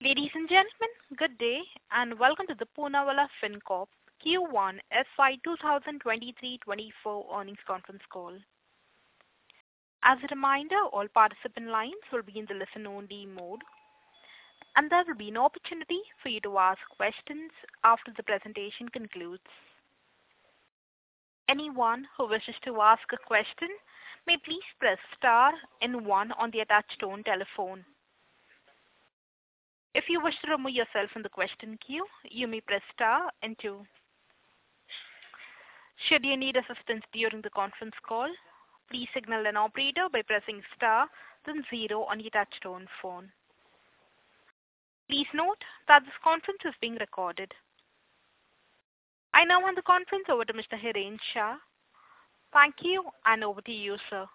Ladies and gentlemen, good day and welcome to the Poonawalla Fincorp Q1 FY 2023-24 earnings conference call. As a reminder, all participant lines will be in the listen-only mode, and there will be an opportunity for you to ask questions after the presentation concludes. Anyone who wishes to ask a question may please press star and one on the attached tone telephone. If you wish to remove yourself from the question queue, you may press star and two. Should you need assistance during the conference call, please signal an operator by pressing star then zero on your touch-tone phone. Please note that this conference is being recorded. I now hand the conference over to Mr. Hiren Shah. Thank you, and over to you, sir.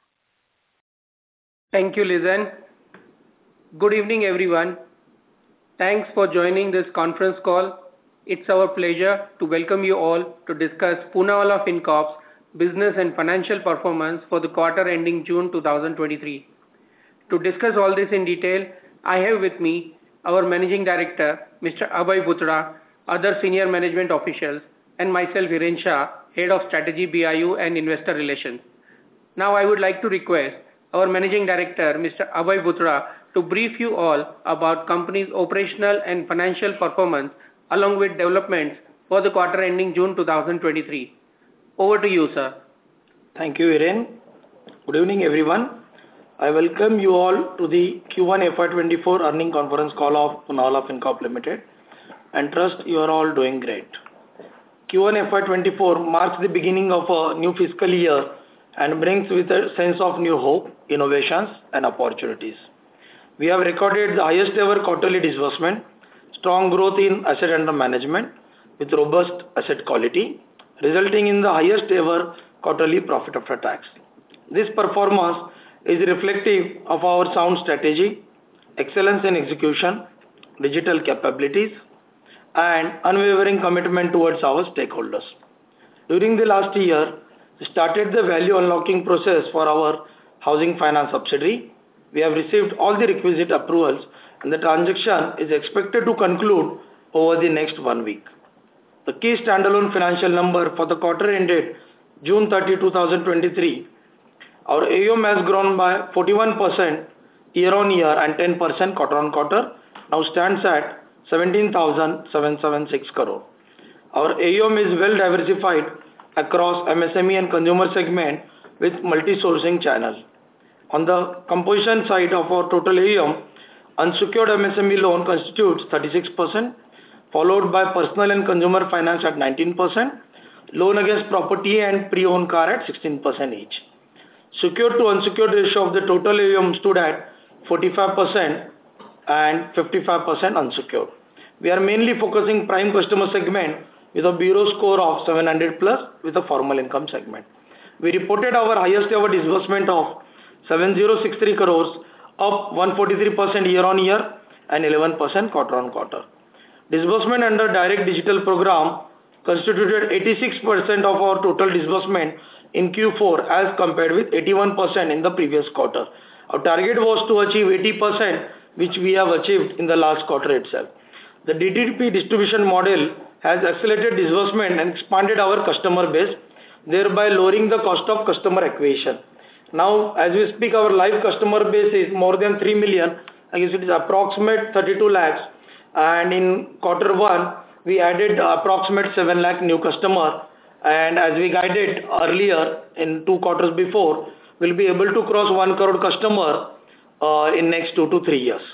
Thank you, Lizanne. Good evening, everyone. Thanks for joining this conference call. It's our pleasure to welcome you all to discuss Poonawalla Fincorp's business and financial performance for the quarter ending June 2023. To discuss all this in detail, I have with me our Managing Director, Mr. Abhay Bhutra, other senior management officials, and myself, Hiren Shah, Head of Strategy, BIU and Investor Relations. Now I would like to request our Managing Director, Mr. Abhay Bhutra, to brief you all about company's operational and financial performance along with developments for the quarter ending June 2023. Over to you, sir. Thank you, Hiren. Good evening, everyone. I welcome you all to the Q1 FY24 earning conference call of Poonawalla Fincorp Limited and trust you are all doing great. Q1 FY24 marks the beginning of a new fiscal year and brings with a sense of new hope, innovations and opportunities. We have recorded the highest ever quarterly disbursement, strong growth in asset under management with robust asset quality, resulting in the highest ever quarterly profit after tax. This performance is reflective of our sound strategy, excellence in execution, digital capabilities, and unwavering commitment towards our stakeholders. During the last year, we started the value unlocking process for our housing finance subsidiary. We have received all the requisite approvals and the transaction is expected to conclude over the next 1 week. The key standalone financial number for the quarter ended June 30, 2023, our AUM has grown by 41% year-on-year and 10% quarter-on-quarter, now stands at 17,776 crore. Our AUM is well diversified across MSME and consumer segment with multi-sourcing channels. On the composition side of our total AUM, unsecured MSME loan constitutes 36%, followed by personal and consumer finance at 19%, loan against property and pre-owned car at 16% each. Secured to unsecured ratio of the total AUM stood at 45% and 55% unsecured. We are mainly focusing prime customer segment with a bureau score of 700 plus with a formal income segment. We reported our highest ever disbursement of 7063 crores, up 143% year-on-year and 11% quarter-on-quarter. Disbursement under direct digital program constituted 86% of our total disbursement in Q4 as compared with 81% in the previous quarter. Our target was to achieve 80%, which we have achieved in the last quarter itself. The DTP distribution model has accelerated disbursement and expanded our customer base, thereby lowering the cost of customer acquisition. Now, as we speak, our live customer base is more than 3 million. I guess it is approximate 32 lakhs. And in quarter one, we added approximate 7 lakh new customer. And as we guided earlier in 2 quarters before, we'll be able to cross 1 crore customer in next 2 to 3 years.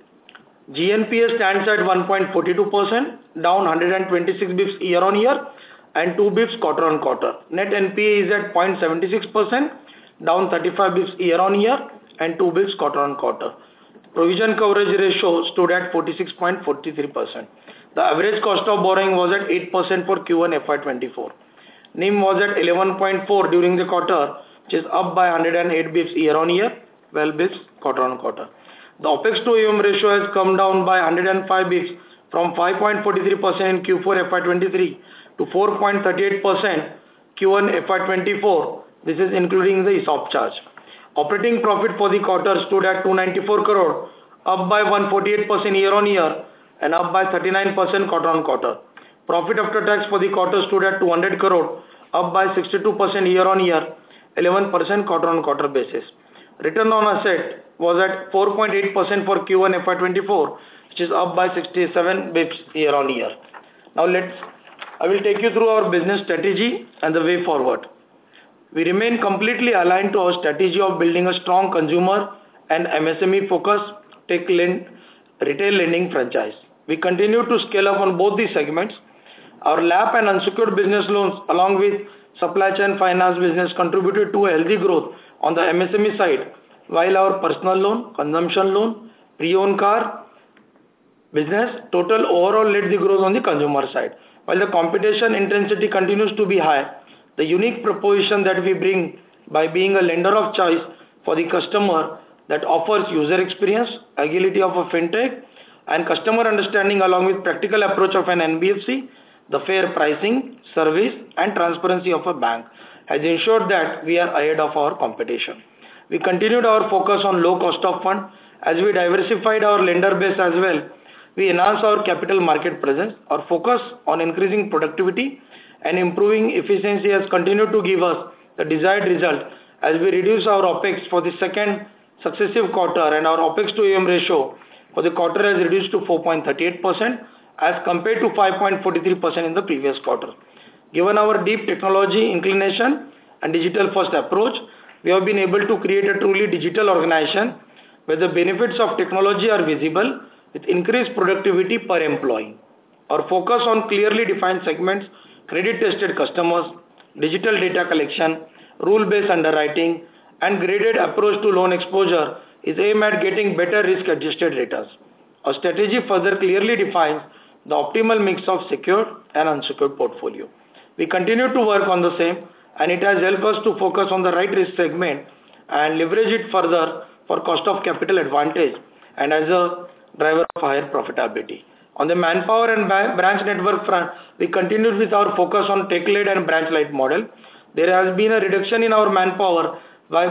GNPA stands at 1.42%, down 126 bps year-on-year and 2 bps quarter-on-quarter. Net NPA is at 0.76%, down 35 bps year-on-year and 2 bps quarter-on-quarter. Provision coverage ratio stood at 46.43%. The average cost of borrowing was at 8% for Q1 FY24. NIM was at 11.4 during the quarter, which is up by 108 bps year-on-year, 12 bps quarter-on-quarter. The OPEX to AUM ratio has come down by 105 bps from 5.43% in Q4 FY23 to 4.38% Q1 FY24. This is including the ESOP charge. Operating profit for the quarter stood at 294 crore, up by 148% year-on-year and up by 39% quarter-on-quarter. Profit after tax for the quarter stood at 200 crore, up by 62% year-on-year, 11% quarter-on-quarter basis. Return on asset was at 4.8% for Q1 FY24, which is up by 67 bps year-on-year. Now I will take you through our business strategy and the way forward. We remain completely aligned to our strategy of building a strong consumer and MSME focused retail lending franchise. We continue to scale up on both these segments. Our LAP and unsecured business loans along with supply chain finance business contributed to a healthy growth on the MSME side, while our personal loan, consumption loan, pre-owned car business total overall led the growth on the consumer side. While the competition intensity continues to be high, the unique proposition that we bring by being a lender of choice for the customer that offers user experience, agility of a fintech, and customer understanding along with practical approach of an NBFC, the fair pricing, service, and transparency of a bank has ensured that we are ahead of our competition. We continued our focus on low cost of fund as we diversified our lender base as well. We enhanced our capital market presence. Our focus on increasing productivity and improving efficiency has continued to give us the desired result as we reduce our OPEX for the second successive quarter, and our OPEX to AUM ratio for the quarter has reduced to 4.38% as compared to 5.43% in the previous quarter. Given our deep technology inclination and digital first approach, we have been able to create a truly digital organization where the benefits of technology are visible with increased productivity per employee. Our focus on clearly defined segments, credit tested customers, digital data collection, rule-based underwriting, and graded approach to loan exposure is aimed at getting better risk-adjusted returns. Our strategy further clearly defines the optimal mix of secured and unsecured portfolio. We continue to work on the same, and it has helped us to focus on the right risk segment and leverage it further for cost of capital advantage and as a driver of higher profitability. On the manpower and branch network front, we continued with our focus on tech-led and branch-led model. There has been a reduction in our manpower by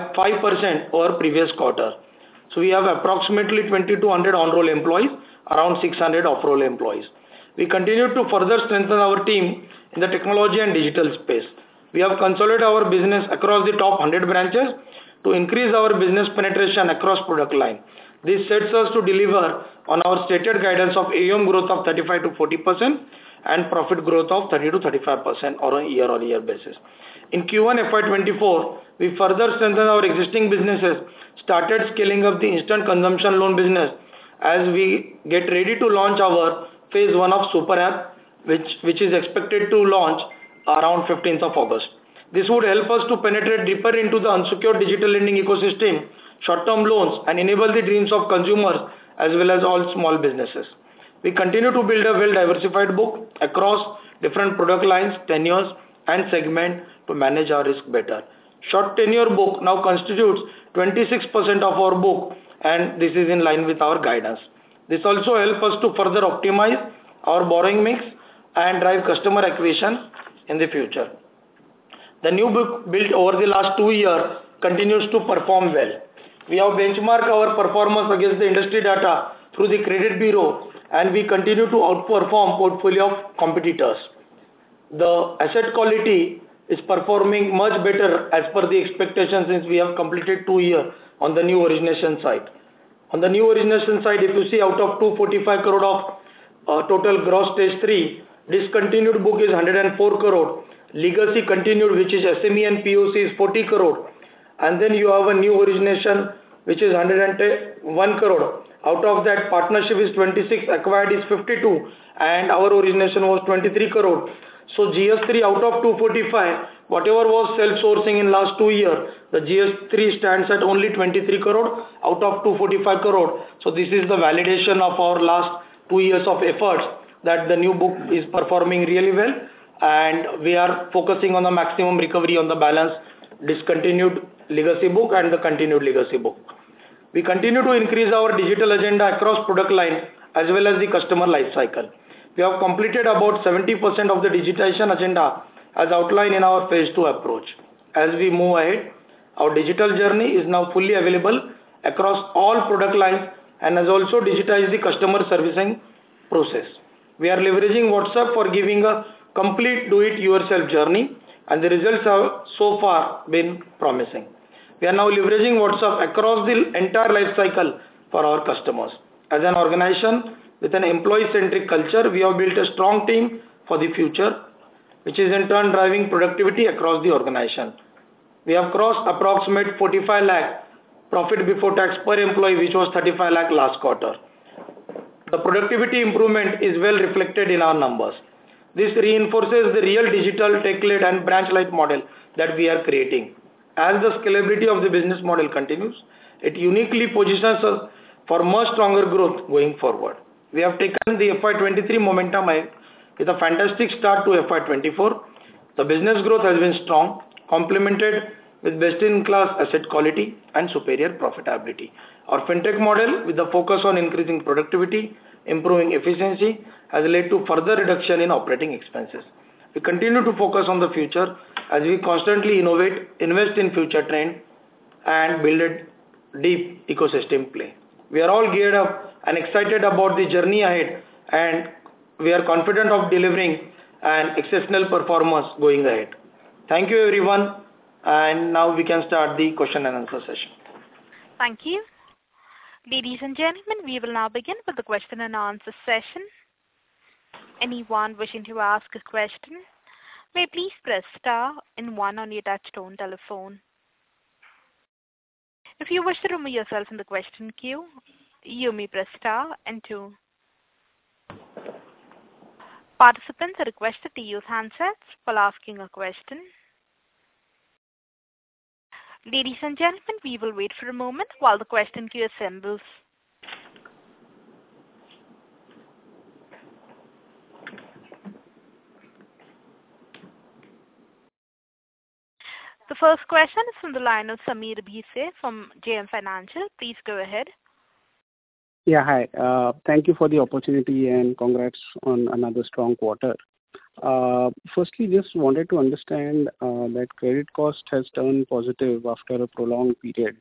5% over previous quarter. So we have approximately 2,200 on-roll employees, around 600 off-roll employees. We continue to further strengthen our team in the technology and digital space. We have consolidated our business across the top 100 branches to increase our business penetration across product line. This sets us to deliver on our stated guidance of AUM growth of 35 to 40% and profit growth of 30 to 35% on a year-on-year basis. In Q1 FY24, we further strengthened our existing businesses, started scaling up the instant consumption loan business as we get ready to launch our phase 1 of Super App, which is expected to launch around 15th of August. This would help us to penetrate deeper into the unsecured digital lending ecosystem, short-term loans, and enable the dreams of consumers as well as all small businesses. We continue to build a well-diversified book across different product lines, tenures, and segment to manage our risk better. Short tenure book now constitutes 26% of our book, and this is in line with our guidance. This also helps us to further optimize our borrowing mix and drive customer acquisition in the future. The new book built over the last 2 years continues to perform well. We have benchmarked our performance against the industry data through the credit bureau, and we continue to outperform portfolio of competitors. The asset quality is performing much better as per the expectations since we have completed 2 years on the new origination side. On the new origination side, if you see out of 245 crore of total gross stage 3, discontinued book is 104 crore. Legacy continued, which is SME and POC, is 40 crore. And then you have a new origination which is 101 crore. Out of that, partnership is 26, acquired is 52, and our origination was 23 crore. So GS3 out of 245, whatever was self-sourcing in last 2 years, the GS3 stands at only 23 crore out of 245 crore. So this is the validation of our last 2 years of efforts that the new book is performing really well, and we are focusing on the maximum recovery on the balance discontinued legacy book and the continued legacy book. We continue to increase our digital agenda across product line as well as the customer life cycle. We have completed about 70% of the digitization agenda as outlined in our phase 2 approach. As we move ahead, our digital journey is now fully available across all product lines and has also digitized the customer servicing process. We are leveraging WhatsApp for giving a complete do-it-yourself journey, and the results have so far been promising. We are now leveraging WhatsApp across the entire life cycle for our customers. As an organization with an employee-centric culture, we have built a strong team for the future, which is in turn driving productivity across the organization. We have crossed approximate 45 lakh profit before tax per employee, which was 35 lakh last quarter. The productivity improvement is well reflected in our numbers. This reinforces the real digital tech-led and branch-led model that we are creating. As the scalability of the business model continues, it uniquely positions us for much stronger growth going forward. We have taken the FY23 momentum with a fantastic start to FY24. The business growth has been strong, complemented with best-in-class asset quality and superior profitability. Our fintech model, with the focus on increasing productivity, improving efficiency, has led to further reduction in operating expenses. We continue to focus on the future as we constantly innovate, invest in future trends, and build a deep ecosystem play. We are all geared up and excited about the journey ahead, and we are confident of delivering an exceptional performance going ahead. Thank you, everyone, and now we can start the question and answer session. Thank you. Ladies and gentlemen, we will now begin with the question and answer session. Anyone wishing to ask a question may please press star and 1 on your touchtone telephone. If you wish to remove yourself from the question queue, you may press star and 2. Participants are requested to use handsets while asking a question. Ladies and gentlemen, we will wait for a moment while the question queue assembles. The first question is from the line of Sameer Bhise from JM Financial. Please go ahead. Yeah, hi. Thank you for the opportunity and congrats on another strong quarter. Firstly, just wanted to understand that credit cost has turned positive after a prolonged period.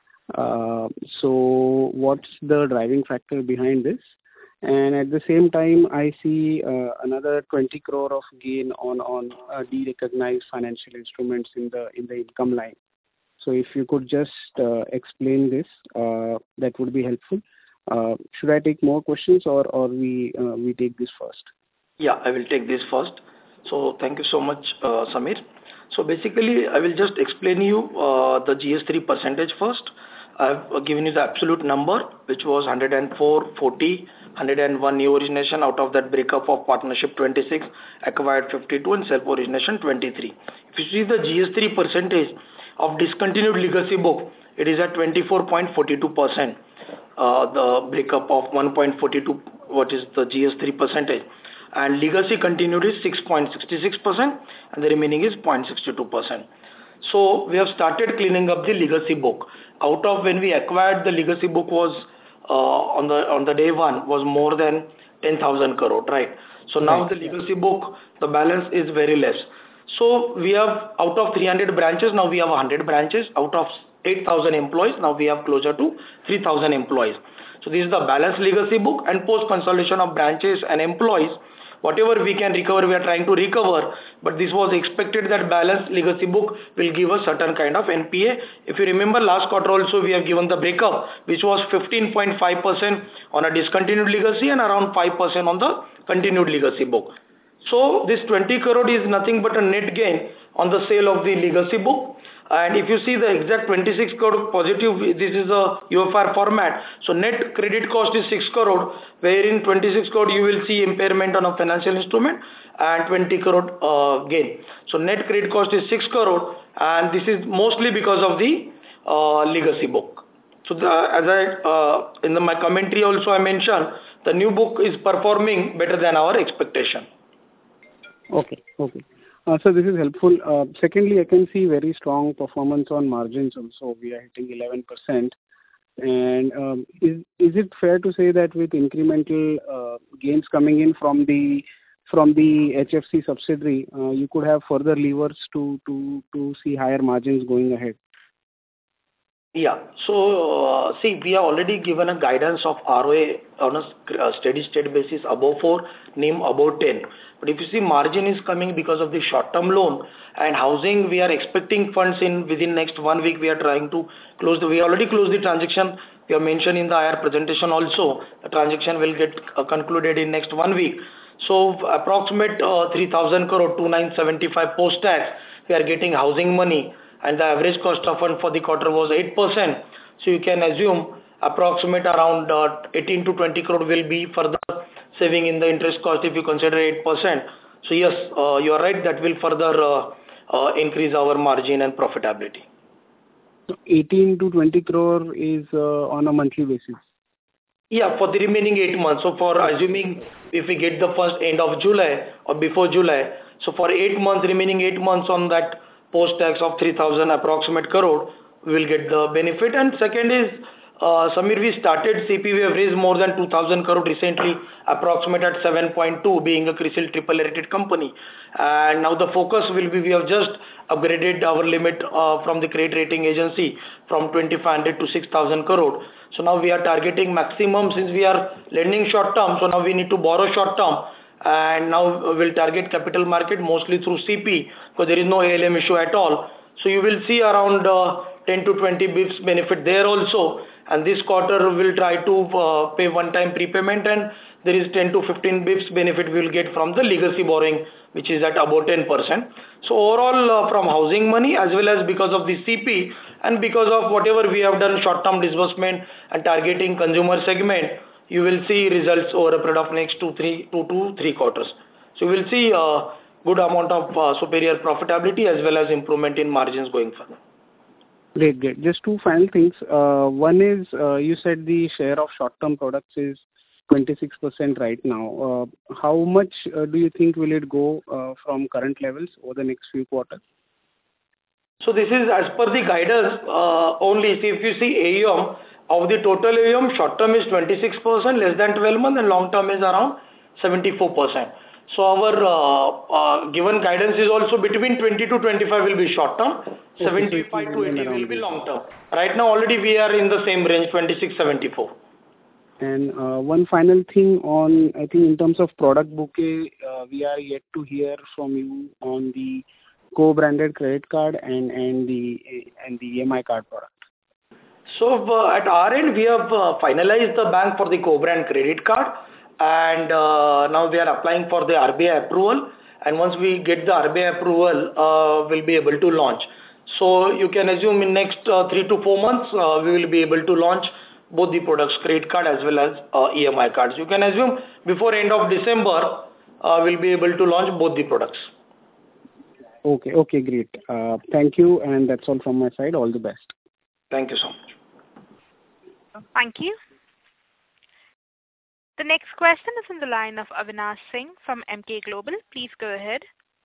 So what's the driving factor behind this? And at the same time, I see another 20 crore of gain on derecognized financial instruments in the income line. So if you could just explain this, that would be helpful. Should I take more questions or we take this first? Yeah, I will take this first. So thank you so much, Samir. So basically, I will just explain you the GS3 percentage first. I've given you the absolute number, which was 104, 40, 101 new origination. Out of that breakup of partnership 26, acquired 52, and self-origination 23. If you see the GS3 percentage of discontinued legacy book, it is at 24.42%. The breakup of 1.42, what is the GS3 percentage. And legacy continued is 6.66%, and the remaining is 0.62%. So we have started cleaning up the legacy book. Out of when we acquired, the legacy book was on the day one was more than 10,000 crore, right? So now the legacy book, the balance is very less. So we have out of 300 branches, now we have 100 branches. Out of 8,000 employees, now we have closer to 3,000 employees. So this is the balance legacy book, and post consolidation of branches and employees, whatever we can recover, we are trying to recover, but this was expected that balance legacy book will give a certain kind of NPA. If you remember last quarter also, we have given the breakup, which was 15.5% on a discontinued legacy and around 5% on the continued legacy book. So this 20 crore is nothing but a net gain on the sale of the legacy book. And if you see the exact 26 crore positive, this is a UFR format. So net credit cost is 6 crore, wherein 26 crore you will see impairment on a financial instrument and 20 crore gain. So net credit cost is 6 crore, and this is mostly because of the legacy book. So as I in my commentary also I mentioned, the new book is performing better than our expectation. Okay. So this is helpful. Secondly, I can see very strong performance on margins also. We are hitting 11%. And is it fair to say that with incremental gains coming in from the HFC subsidiary, you could have further levers to see higher margins going ahead? Yeah. So, see, we have already given a guidance of ROA on a steady state basis above 4, NIM above 10. But if you see margin is coming because of the short-term loan and housing, we are expecting funds in within next 1 week. We are trying to close we already closed the transaction. We have mentioned in the IR presentation also, the transaction will get concluded in next 1 week. So approximate 3,000 crore, 2,975 post-tax, we are getting housing money, and the average cost of fund for the quarter was 8%. So you can assume approximate around 18 to 20 crore will be further saving in the interest cost if you consider 8%. So yes, you are right, that will further increase our margin and profitability. So 18 to 20 crore is on a monthly basis. Yeah, for the remaining 8 months. So for assuming if we get the first end of July or before July, so for 8 months, remaining 8 months on that post-tax of 3,000 approximate crore, we will get the benefit. And second is, Samir, we started CP, we have raised more than 2,000 crore recently, approximate at 7.2, being a CRISIL triple rated company. And now the focus will be, we have just upgraded our limit from the credit rating agency from 2,500 to 6,000 crore. So now we are targeting maximum, since we are lending short term, so now we need to borrow short term. And now we'll target capital market mostly through CP, because there is no ALM issue at all. So you will see around 10 to 20 bips benefit there also. And this quarter we'll try to pay one-time prepayment, and there is 10 to 15 bips benefit we will get from the legacy borrowing, which is at about 10%. So overall, from housing money as well as because of the CP and because of whatever we have done short-term disbursement and targeting consumer segment, you will see results over a period of next 2 to 3 quarters. So you will see a good amount of superior profitability as well as improvement in margins going further. Great. Just two final things. One is, you said the share of short-term products is 26% right now. How much do you think will it go from current levels over the next few quarters? So this is as per the guidance only. See, if you see AUM, of the total AUM, short term is 26%, less than 12 months, and long term is around 74%. So our given guidance is also between 20 to 25 will be short term, 75 to 80 will be long term. Right now already we are in the same range, 26-74. And one final thing on, I think in terms of product bouquet, we are yet to hear from you on the co-branded credit card and the EMI card product. So at our end, we have finalized the bank for the co-brand credit card, and now we are applying for the RBI approval. And once we get the RBI approval, we'll be able to launch. So you can assume in next 3 to 4 months, we will be able to launch both the products, credit card as well as EMI cards. You can assume before end of December, we'll be able to launch both the products. Okay, great. Thank you, and that's all from my side. All the best. Thank you so much. Thank you. The next question is on the line of Avinash Singh from Emkay Global. Please go ahead.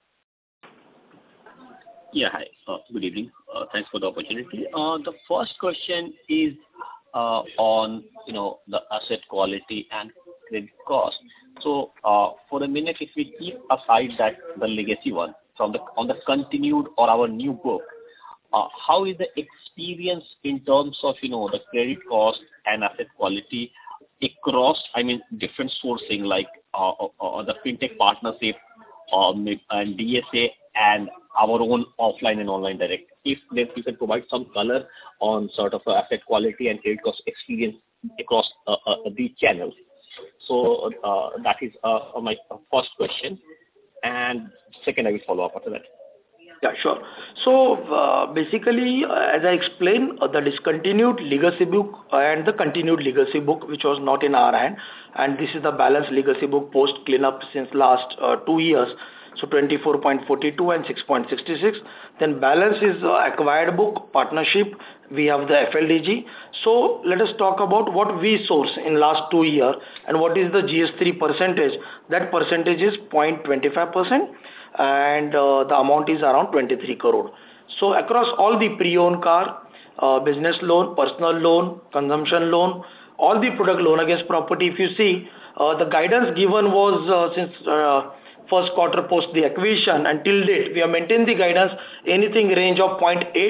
Yeah, hi. Good evening. Thanks for the opportunity. The first question is on the asset quality and credit cost. So for a minute, if we keep aside that the legacy one on the continued or our new book, how is the experience in terms of the credit cost and asset quality across, different sourcing like the fintech partnership and DSA and our own offline and online direct? If you can provide some color on sort of asset quality and credit cost experience across these channels. So that is my first question, and second I will follow up after that. Yeah, sure. So basically, as I explained, the discontinued legacy book and the continued legacy book, which was not in our hand, and this is the balanced legacy book post cleanup since last 2 years. So 24.42 and 6.66. Then balance is acquired book, partnership. We have the FLDG. So let us talk about what we source in last 2 years and what is the GS3 percentage. That percentage is 0.25%. And the amount is around 23 crore. So across all the pre-owned car, business loan, personal loan, consumption loan, all the product loan against property, if you see, the guidance given was since first quarter post the acquisition until date, we have maintained the guidance anything range of 0.8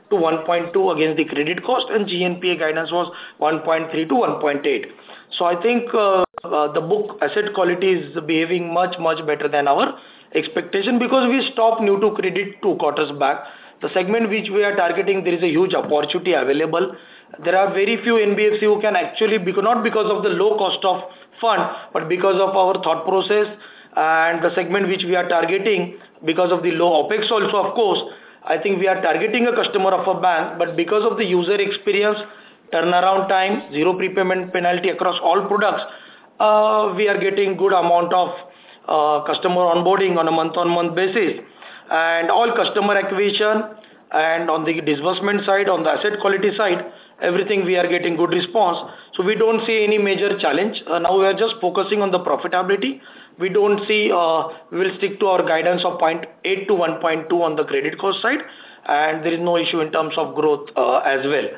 to 1.2 against the credit cost, and GNPA guidance was 1.3 to 1.8. So I think the book asset quality is behaving much better than our expectation, because we stopped new to credit 2 quarters back. The segment which we are targeting, there is a huge opportunity available. There are very few NBFC who can actually, not because of the low cost of fund, but because of our thought process and the segment which we are targeting, because of the low OPEX also, of course. I think we are targeting a customer of a bank, but because of the user experience, turnaround time, zero prepayment penalty across all products, we are getting good amount of customer onboarding on a month-on-month basis, and all customer acquisition, and on the disbursement side, on the asset quality side, everything we are getting good response. So we don't see any major challenge. Now we are just focusing on the profitability. We don't see, we will stick to our guidance of 0.8 to 1.2 on the credit cost side, and there is no issue in terms of growth as well.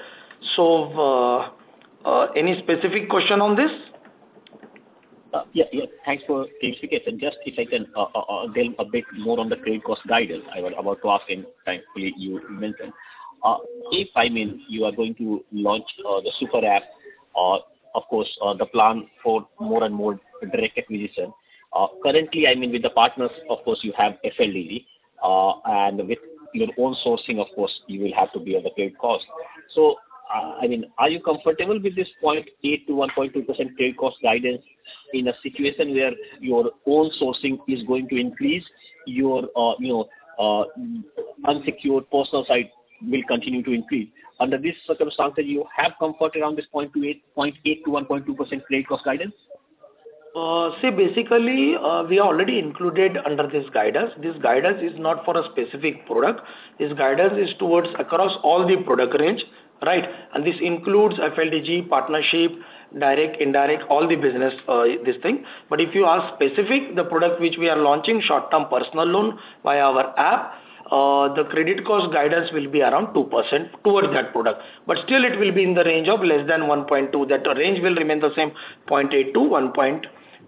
So any specific question on this? Yeah. Thanks for clarification. Just if I can delve a bit more on the credit cost guidance, I was about to ask, and thankfully you mentioned. If you are going to launch the super app, of course, the plan for more and more direct acquisition. Currently, with the partners, of course, you have FLDG, and with your own sourcing, of course, you will have to bear the credit cost. So, are you comfortable with this 0.8 to 1.2% credit cost guidance in a situation where your own sourcing is going to increase, your unsecured personal side will continue to increase? Under this circumstances, you have comfort around this 0.8 to 1.2% credit cost guidance? Basically, we are already included under this guidance. This guidance is not for a specific product. This guidance is towards across all the product range, right? And this includes FLDG, partnership, direct, indirect, all the business, this thing. But if you ask specific, the product which we are launching, short-term personal loan via our app, the credit cost guidance will be around 2% towards that product. But still it will be in the range of less than 1.2. That range will remain the same, 0.8 to 1.2.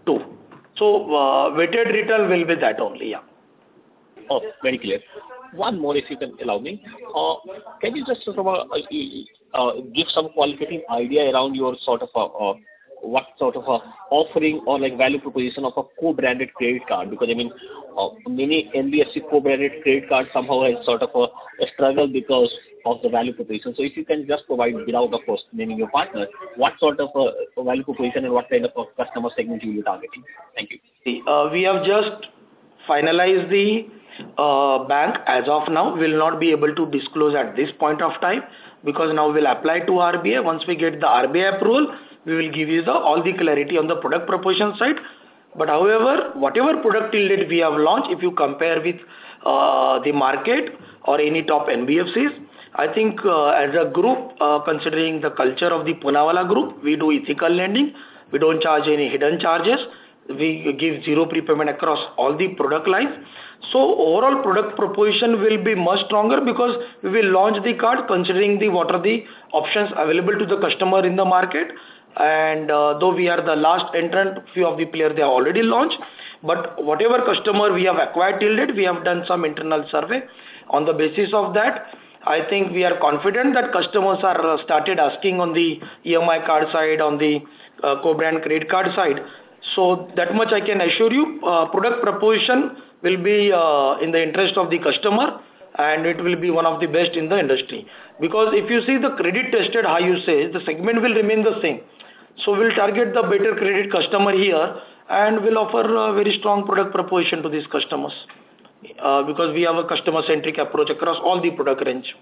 So weighted return will be that only, yeah. Oh, very clear. One more, if you can allow me. Can you just sort of give some qualitative idea around your sort of what sort of offering or like value proposition of a co-branded credit card? Because many NBFC co-branded credit cards somehow has sort of a struggle because of the value proposition. So if you can just provide, without of course naming your partner, what sort of value proposition and what kind of customer segment you will be targeting? Thank you. We have just finalized the bank. As of now, will not be able to disclose at this point of time, because now we'll apply to RBI. Once we get the RBI approval, we will give you all the clarity on the product proposition side. But however, whatever product till date we have launched, if you compare with the market or any top NBFCs, I think as a group, considering the culture of the Poonawalla group, we do ethical lending. We don't charge any hidden charges. We give zero prepayment across all the product lines. So overall product proposition will be much stronger, because we will launch the card considering what are the options available to the customer in the market. And though we are the last entrant, few of the players they have already launched, but whatever customer we have acquired till date, we have done some internal survey. On the basis of that, I think we are confident that customers are started asking on the EMI card side, on the co-brand credit card side. So that much I can assure you, product proposition will be in the interest of the customer, and it will be one of the best in the industry. Because if you see the credit tested high usage, the segment will remain the same. So we'll target the better credit customer here, and will offer a very strong product proposition to these customers, because we have a customer-centric approach across all the product range.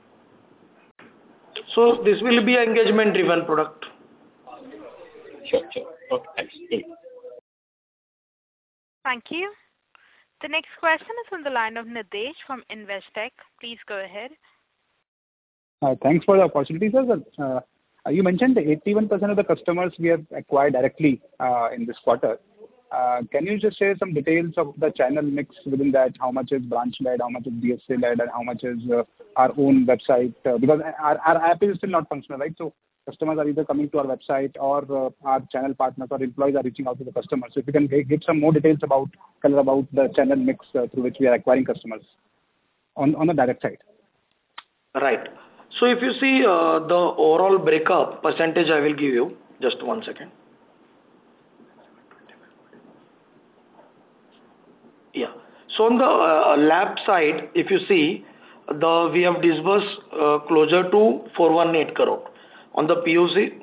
So this will be an engagement-driven product. Sure. Okay, thanks. Thank you. The next question is from the line of Nidesh from Investec. Please go ahead. Thanks for the opportunity, sir. You mentioned 81% of the customers we have acquired directly in this quarter. Can you just share some details of the channel mix within that? How much is branch-led, how much is DSA-led, and how much is our own website? Because our app is still not functional, right? So customers are either coming to our website, or our channel partners or employees are reaching out to the customers. So if you can give some more details about the channel mix through which we are acquiring customers on the direct side. Right. So if you see the overall breakup percentage, I will give you. Just 1 second. Yeah. So on the lab side, if you see, we have disbursed closer to 418 crore. On the POC,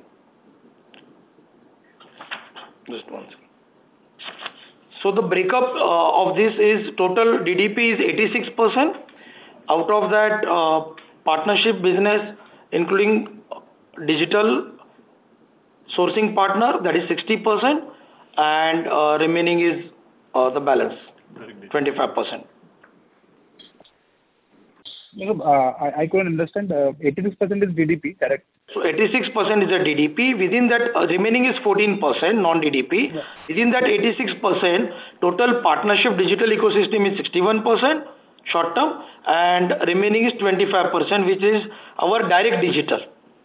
just 1 second. So the breakup of this is total DDP is 86%. Out of that, partnership business, including digital sourcing partner, that is 60%, and remaining is the balance, 25%. I couldn't understand. 86% is DDP, correct? So 86% is a DDP. Within that, remaining is 14% non-DDP. Yeah. Within that 86%, total partnership digital ecosystem is 61% short term, and remaining is 25%, which is our direct digital.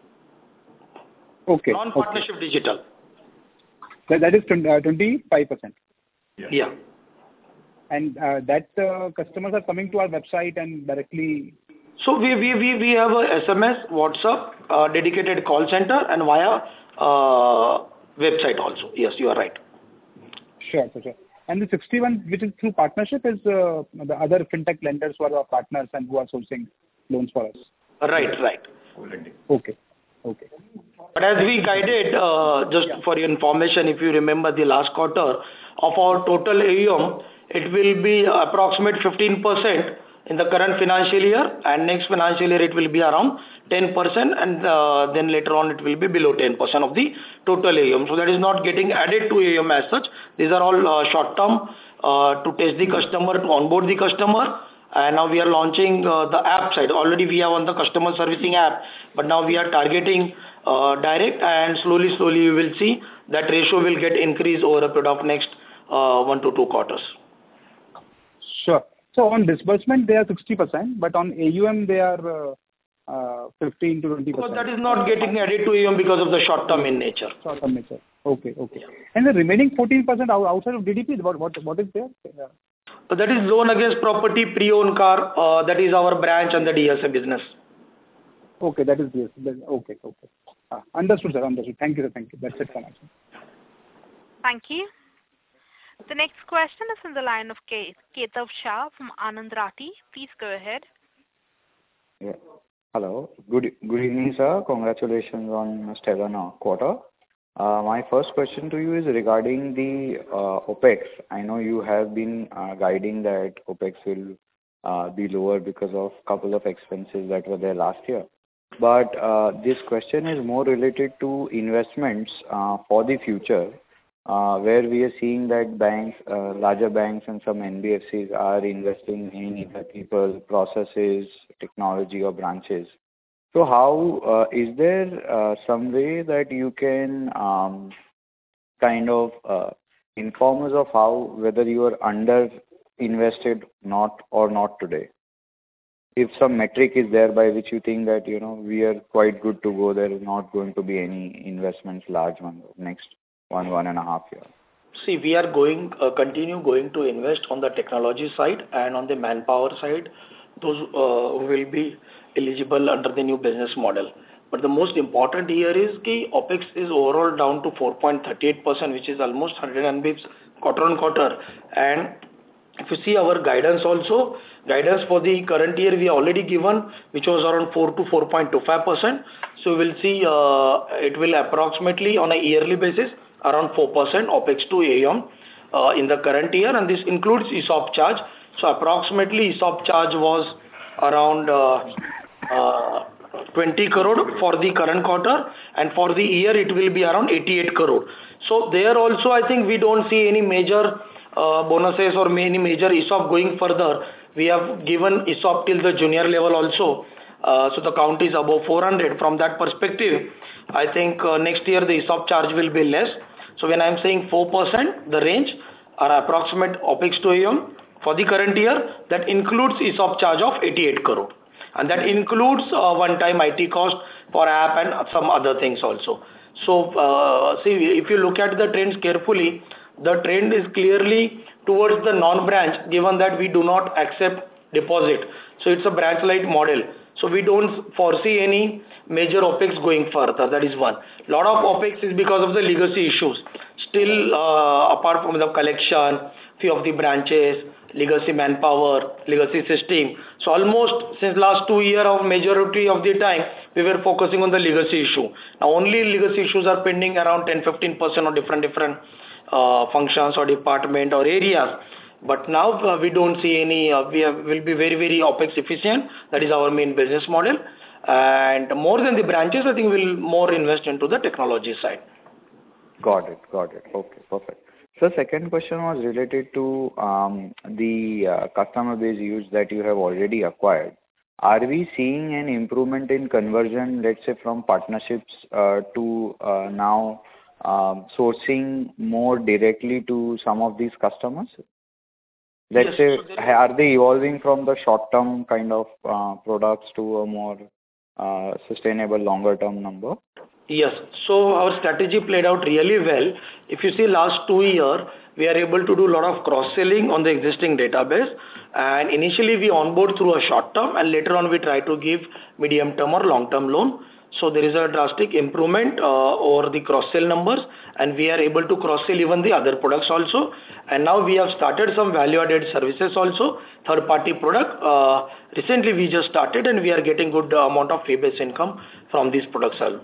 Okay. Non-partnership digital. That is 25%. Yeah. And that customers are coming to our website and directly. So we have a SMS, WhatsApp, dedicated call center, and via website also. Yes, you are right. Sure. And the 61, which is through partnership, is the other fintech lenders who are our partners and who are sourcing loans for us. Right. Okay. But as we guided, for your information, if you remember the last quarter of our total AUM, it will be approximate 15% in the current financial year, and next financial year it will be around 10%, and then later on it will be below 10% of the total AUM. So that is not getting added to AUM as such. These are all short term to test the customer, to onboard the customer. And now we are launching the app side. Already we have on the customer servicing app, but now we are targeting direct, and slowly we will see that ratio will get increased over a period of next 1 to 2 quarters. Sure. So on disbursement they are 60%, but on AUM they are 15 to 20%. Because that is not getting added to AUM because of the short term in nature. Short term nature. Okay. And the remaining 14% outside of DDP, what is there? So that is loan against property, pre-owned car. That is our branch and the DSA business. Okay, that is DSA. Okay. Understood, sir. Understood. Thank you. That's it from my side. Thank you. The next question is on the line of Ketav Shah from Anand Rathi. Please go ahead. Yeah. Hello. Good evening, sir. Congratulations on stellar quarter. My first question to you is regarding the OPEX. I know you have been guiding that OPEX will be lower because of couple of expenses that were there last year. But this question is more related to investments for the future, where we are seeing that banks, larger banks and some NBFCs are investing in either people, processes, technology or branches. So how is there some way that you can kind of inform us of how, whether you are under invested not today? If some metric is there by which you think that, we are quite good to go, there is not going to be any investments, large ones, next 1.5 years. See, we are continue to invest on the technology side and on the manpower side. Those who will be eligible under the new business model. But the most important here is the OPEX is overall down to 4.38%, which is almost 100 basis points quarter on quarter. And if you see our guidance also, guidance for the current year we already given, which was around 4 to 4.25%. So we'll see it will approximately on a yearly basis around 4% OPEX to AUM in the current year, and this includes ESOP charge. So approximately ESOP charge was around 20 crore for the current quarter, and for the year it will be around 88 crore. So there also I think we don't see any major bonuses or any major ESOP going further. We have given ESOP till the junior level also. So the count is above 400. From that perspective, I think next year the ESOP charge will be less. So when I am saying 4%, the range are approximate OPEX to AUM for the current year, that includes ESOP charge of 88 crore. And that includes one-time IT cost for app and some other things also. So see, if you look at the trends carefully, the trend is clearly towards the non-branch, given that we do not accept deposit. So it's a branch-like model. So we don't foresee any major OPEX going further. That is one. Lot of OPEX is because of the legacy issues. Still, apart from the collection, few of the branches, legacy manpower, legacy system. So almost since last 2 years of majority of the time, we were focusing on the legacy issue. Now only legacy issues are pending around 10-15% on different functions or department or areas. But now we don't see any, will be very OPEX efficient. That is our main business model. And more than the branches, I think we'll more invest into the technology side. Got it. Okay, perfect. So second question was related to the customer base use that you have already acquired. Are we seeing an improvement in conversion, let's say from partnerships to now sourcing more directly to some of these customers? Let's say, are they evolving from the short-term kind of products to a more sustainable longer-term number? Yes. So our strategy played out really well. If you see last 2 years, we are able to do a lot of cross-selling on the existing database. And initially we onboard through a short-term and later on we try to give medium-term or long-term loan. So there is a drastic improvement over the cross-sell numbers and we are able to cross-sell even the other products also. And now we have started some value-added services also, third-party product. Recently we just started and we are getting good amount of fee-based income from these products also.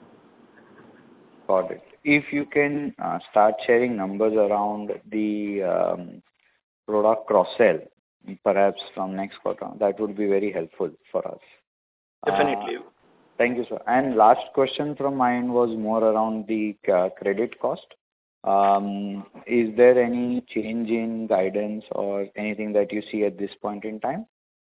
Got it. If you can start sharing numbers around the product cross-sell, perhaps from next quarter, that would be very helpful for us. Definitely. Thank you, sir. And last question from mine was more around the credit cost. Is there any change in guidance or anything that you see at this point in time?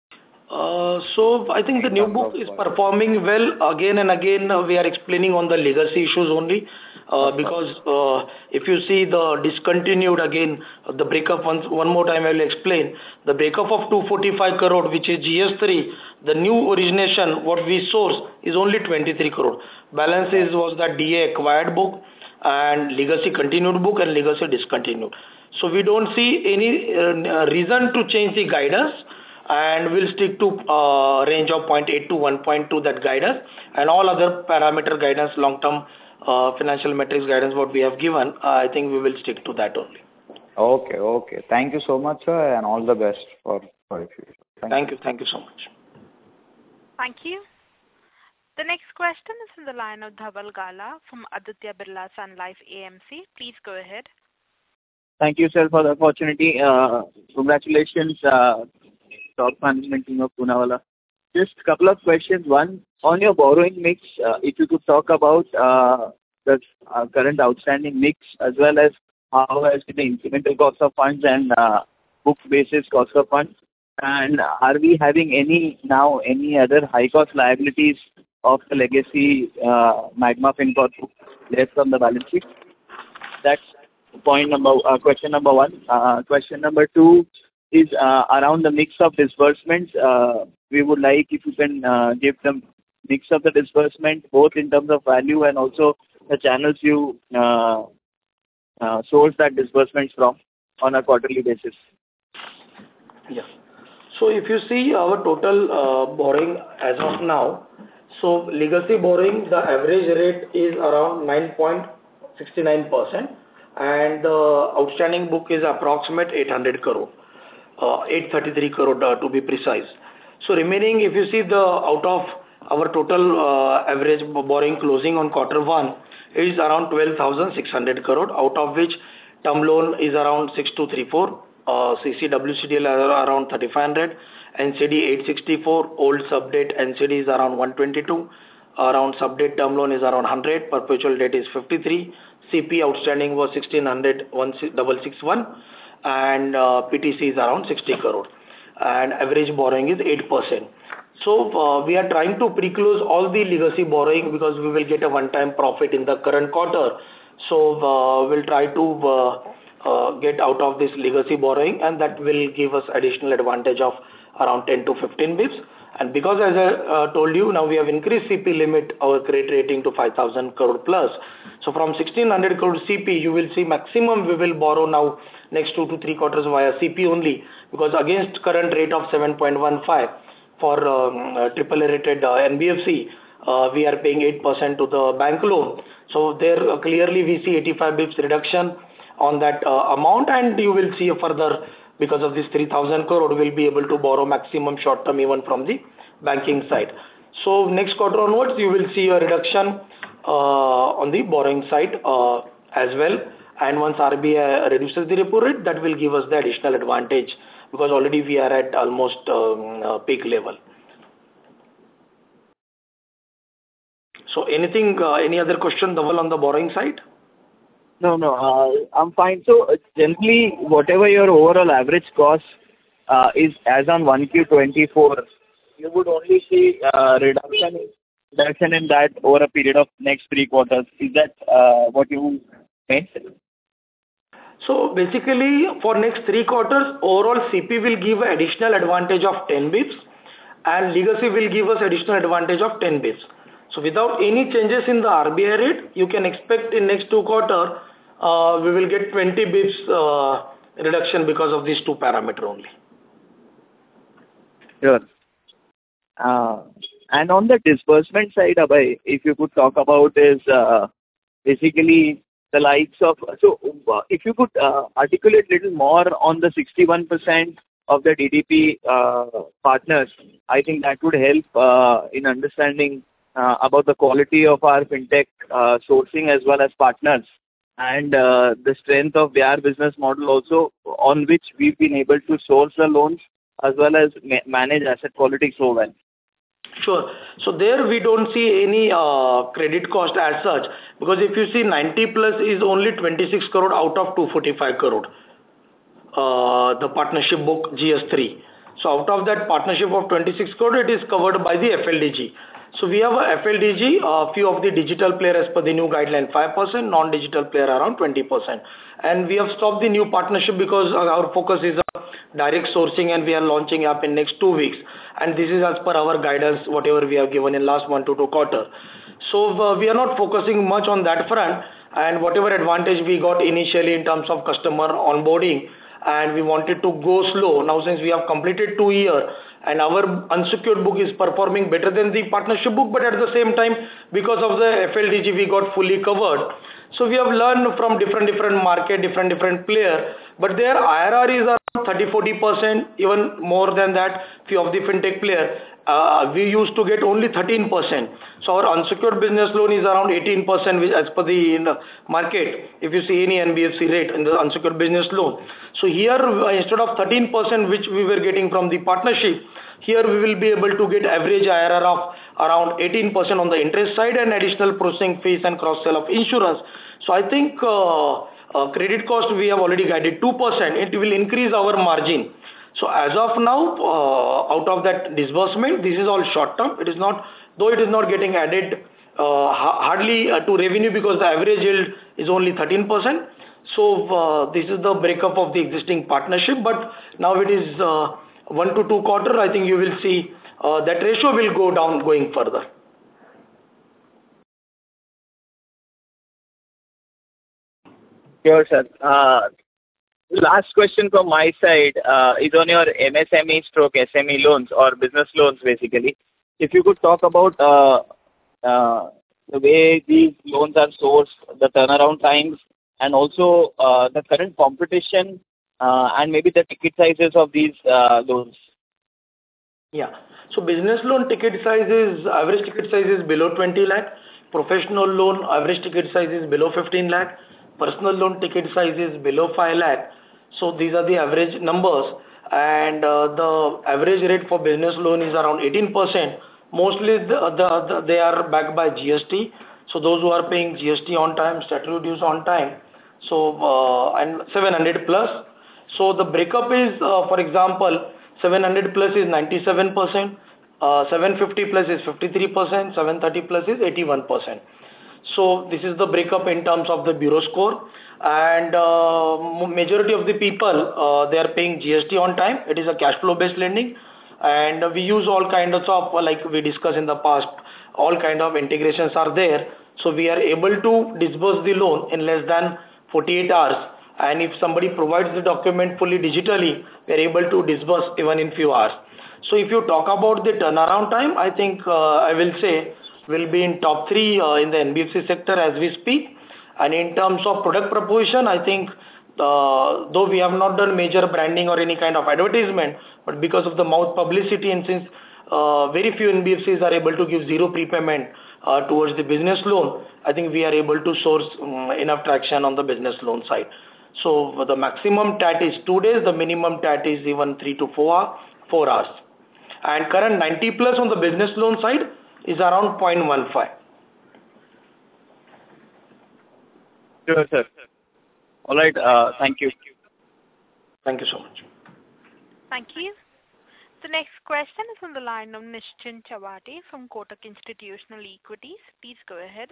So I think the new book is performing well. Again and again, we are explaining on the legacy issues only. Because if you see the discontinued again, the breakup one more time I will explain. The breakup of 245 crore, which is GS3, the new origination, what we source is only 23 crore. Balance was that DA acquired book and legacy continued book and legacy discontinued. So we don't see any reason to change the guidance. And we'll stick to range of 0.8 to 1.2 that guidance and all other parameter guidance, long-term financial metrics guidance what we have given, I think we will stick to that only. Okay. Thank you so much, sir, and all the best for the future. Thank you so much. Thank you. The next question is from the line of Dhaval Gala from Aditya Birla Sun Life AMC. Please go ahead. Thank you, sir, for the opportunity. Congratulations, top management team of Poonawalla. Just a couple of questions. One, on your borrowing mix, if you could talk about the current outstanding mix as well as how has been the incremental cost of funds and book basis cost of funds. And are we having any other high cost liabilities of the legacy Magma FinCorp left on the balance sheet? That's question number one. Question number two is around the mix of disbursements. We would like if you can give the mix of the disbursement both in terms of value and also the channels you source that disbursements from on a quarterly basis. Yeah. So if you see our total borrowing as of now, so legacy borrowing, the average rate is around 9.69% and the outstanding book is approximate 800 crore. 833 crore to be precise. So remaining, if you see the out of our total average borrowing closing on quarter one is around 12,600 crore, out of which term loan is around 6,234, CCWCDL around 3,500, NCD 864, old subdate NCD is around 122, around subdate term loan is around 100, perpetual debt is 53, CP outstanding was 1,661. And PTC is around 60 crore and average borrowing is 8%. So we are trying to pre-close all the legacy borrowing because we will get a one-time profit in the current quarter. So we'll try to get out of this legacy borrowing and that will give us additional advantage of around 10 to 15 bips. And because as I told you, now we have increased CP limit, our credit rating to 5,000 crore plus. So from 1,600 crore CP, you will see maximum we will borrow now next 2 to 3 quarters via CP only because against current rate of 7.15, for AAA rated NBFC, we are paying 8% to the bank loan. So there clearly we see 85 bips reduction on that amount, and you will see a further, because of this 3,000 crore, we'll be able to borrow maximum short term even from the banking side. So next quarter onwards, you will see a reduction on the borrowing side as well. And once RBI reduces the repo rate, that will give us the additional advantage, because already we are at almost peak level. So any other question, Dhaval, on the borrowing side? No, I'm fine. So generally, whatever your overall average cost is as on 1Q24, you would only see reduction in that over a period of next 3 quarters. Is that what you meant? So basically, for next 3 quarters, overall CP will give additional advantage of 10 bips, and legacy will give us additional advantage of 10 bips. So without any changes in the RBI rate, you can expect in next 2 quarters, we will get 20 bips reduction because of these 2 parameters only. Sure. And on the disbursement side, Abhay, if you could talk about is basically the likes of, so if you could articulate a little more on the 61% of the DDP partners, I think that would help in understanding about the quality of our fintech sourcing as well as partners, and the strength of their business model also, on which we've been able to source the loans as well as manage asset quality so well. Sure. So there we don't see any credit cost as such, because if you see 90 plus is only 26 crore out of 245 crore, the partnership book GS3. So out of that partnership of 26 crore, it is covered by the FLDG. So we have a FLDG, a few of the digital players as per the new guideline 5%, non-digital player around 20%. And we have stopped the new partnership because our focus is on direct sourcing, and we are launching up in next 2 weeks. And this is as per our guidance, whatever we have given in last 1 to 2 quarters. So we are not focusing much on that front, and whatever advantage we got initially in terms of customer onboarding, and we wanted to go slow. Now since we have completed 2 years, and our unsecured book is performing better than the partnership book, but at the same time, because of the FLDG, we got fully covered. So we have learned from different market, different player, but their IRR is around 30-40%, even more than that. Few of the fintech player, we used to get only 13%. So our unsecured business loan is around 18%, which as per the market, if you see any NBFC rate in the unsecured business loan. So here, instead of 13%, which we were getting from the partnership, here we will be able to get average IRR of around 18% on the interest side, and additional processing fees and cross-sell of insurance. So I think credit cost, we have already guided 2%. It will increase our margin. So as of now, out of that disbursement, this is all short term. It is not, though it is not getting added hardly to revenue, because the average yield is only 13%. So this is the breakup of the existing partnership. But now it is 1 to 2 quarters. I think you will see that ratio will go down going further. Sure, sir. Last question from my side is on your MSME stroke SME loans or business loans basically. If you could talk about the way these loans are sourced, the turnaround times, and also the current competition and maybe the ticket sizes of these loans. Yeah. So business loan ticket size is, average ticket size is below 20 lakh. Professional loan average ticket size is below 15 lakh. Personal loan ticket size is below 5 lakh. So these are the average numbers, and the average rate for business loan is around 18%. Mostly they are backed by GST. So those who are paying GST on time, statutory dues on time, so and 700 plus. So the breakup is, for example, 700 plus is 97%, 750 plus is 53%, 730 plus is 81%. So this is the breakup in terms of the bureau score, and majority of the people they are paying GST on time. It is a cash flow based lending, and we use all kinds of, like we discussed in the past, all kind of integrations are there. So we are able to disburse the loan in less than 48 hours, and if somebody provides the document fully digitally, we are able to disburse even in few hours. So if you talk about the turnaround time, I think I will say will be in top 3 in the NBFC sector as we speak. And in terms of product proposition, I think though we have not done major branding or any kind of advertisement, but because of the mouth publicity, and since very few NBFCs are able to give zero prepayment towards the business loan, I think we are able to source enough traction on the business loan side. So the maximum TAT is 2 days, the minimum TAT is even 3 to 4 hours. And current 90 plus on the business loan side is around 0.15. Sure, sir. All right. Thank you. Thank you so much. Thank you. The next question is on the line of Nischint Chawathe from Kotak Institutional Equities. Please go ahead.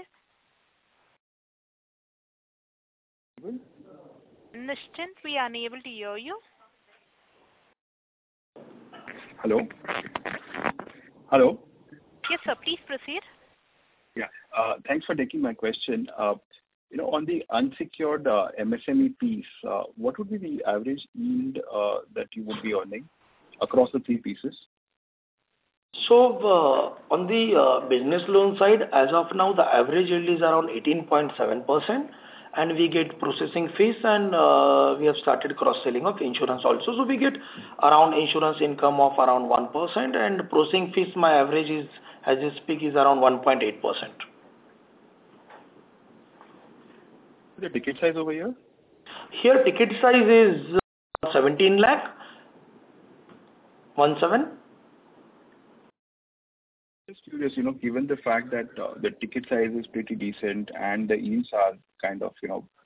Nischint, we are unable to hear you. Hello? Hello? Yes, sir. Please proceed. Yeah. Thanks for taking my question. On the unsecured MSME piece, what would be the average yield that you would be earning across the 3 pieces? So on the business loan side, as of now, the average yield is around 18.7%, and we get processing fees, and we have started cross-selling of insurance also. So we get around insurance income of around 1%, and processing fees, my average is, as I speak, is around 1.8%. The ticket size over here? Here, ticket size is 17 lakh, 17. Just curious, given the fact that the ticket size is pretty decent and the yields are kind of,